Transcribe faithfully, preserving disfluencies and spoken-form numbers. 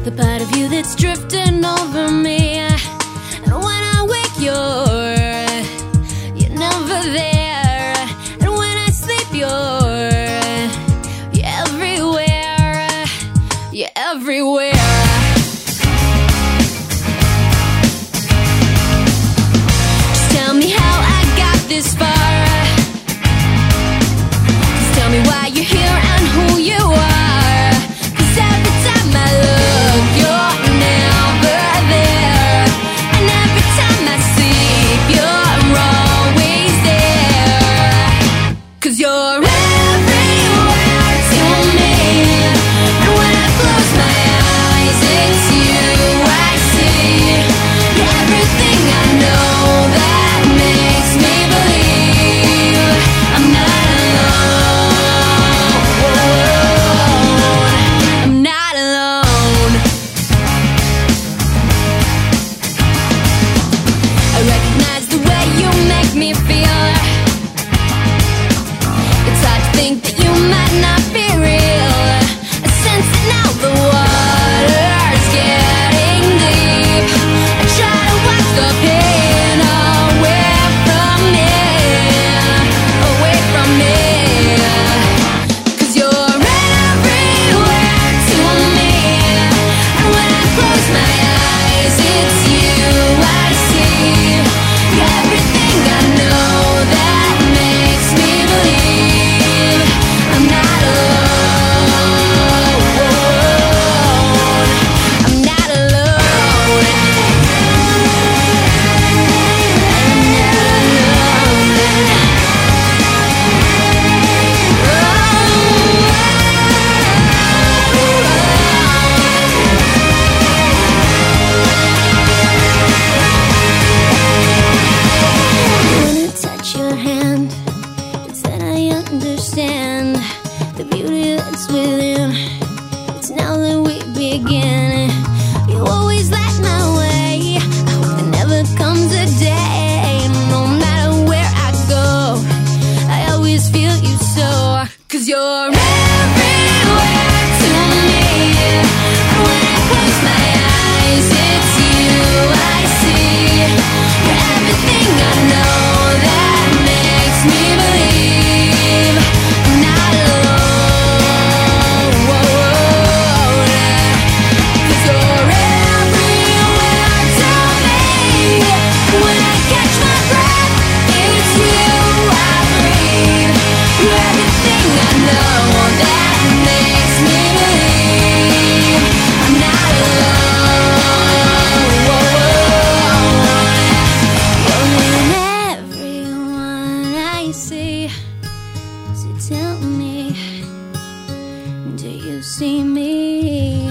the part of you that's drifting over me. And when I wake, you're, you're never there. And when I sleep, you're, you're everywhere. You're everywhere. Just tell me how I got this far. Just tell me why you're here and who you are. 'Cause every time I look, you're never there. And every time I sleep, you're always there. 'Cause you're everywhere to me. And when I close my eyes, it's you I see. You're everything I know that makes me believe I'm not alone. I'm not alone. I recognize the way you make me feel. It's hard to think that you might not be real. I sense it now, the water's getting deep. I try to wash the pain away from me, away from me. 'Cause you're everywhere to me. And when I close my eyes, it's you I see. You're everything I know that makes me believe I'm not alone. I'm not alone. When I touch your hand, it's then I understand the beauty that's within. It's now that we begin. You always light my way. I hope there never comes a day. No matter where I go, I always feel you so. 'Cause you're everywhere to me. And when I close my eyes, it's you I see. You're everything I know that makes me believe I'm not alone. 'Cause you're everywhere to me. When I catch my breath, it's you I breathe. You're everything I know that makes me believe I'm not alone. You're in everyone I see. So tell me, do you see me?